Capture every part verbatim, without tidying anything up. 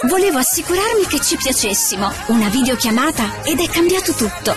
Volevo assicurarmi che ci piacessimo. Una videochiamata ed è cambiato tutto.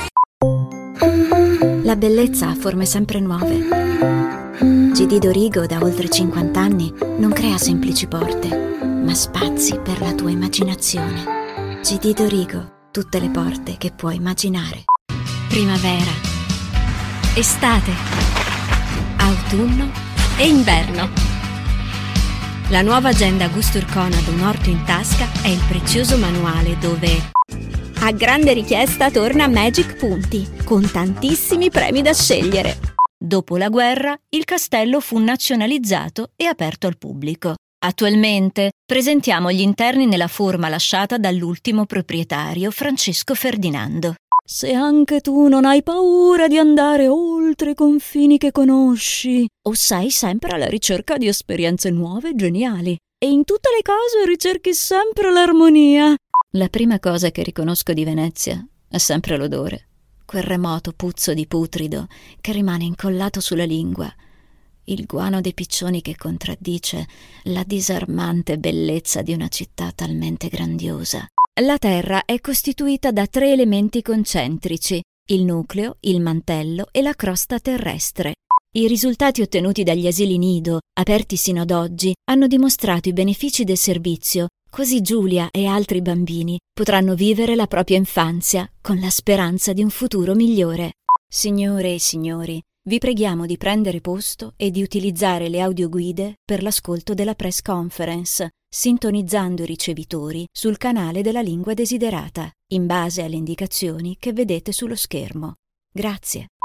La bellezza ha forme sempre nuove. G D Dorigo da oltre cinquanta anni non crea semplici porte, ma spazi per la tua immaginazione. G D Dorigo, tutte le porte che puoi immaginare. Primavera, estate, autunno e inverno. La nuova agenda Gusturcona d'un orto in tasca è il prezioso manuale dove, a grande richiesta, torna Magic Punti, con tantissimi premi da scegliere. Dopo la guerra, il castello fu nazionalizzato e aperto al pubblico. Attualmente presentiamo gli interni nella forma lasciata dall'ultimo proprietario, Francesco Ferdinando. Se anche tu non hai paura di andare oltre i confini che conosci, o sei sempre alla ricerca di esperienze nuove e geniali, e in tutte le cose ricerchi sempre l'armonia. La prima cosa che riconosco di Venezia è sempre l'odore, quel remoto puzzo di putrido che rimane incollato sulla lingua, il guano dei piccioni che contraddice la disarmante bellezza di una città talmente grandiosa. La Terra è costituita da tre elementi concentrici: il nucleo, il mantello e la crosta terrestre. I risultati ottenuti dagli asili nido, aperti sino ad oggi, hanno dimostrato i benefici del servizio, così Giulia e altri bambini potranno vivere la propria infanzia con la speranza di un futuro migliore. Signore e signori, vi preghiamo di prendere posto e di utilizzare le audioguide per l'ascolto della press conference, sintonizzando i ricevitori sul canale della lingua desiderata, in base alle indicazioni che vedete sullo schermo. Grazie.